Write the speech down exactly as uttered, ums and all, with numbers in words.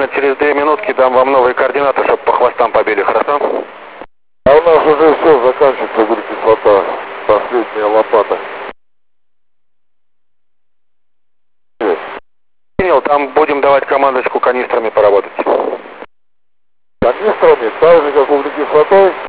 буквально через две минутки дам вам новые координаты, чтобы по хвостам побили, хорошо? А у нас уже все, заканчивается углекислота, последняя лопата. Понял, там будем давать командочку канистрами поработать. Канистрами, так же как углекислотой?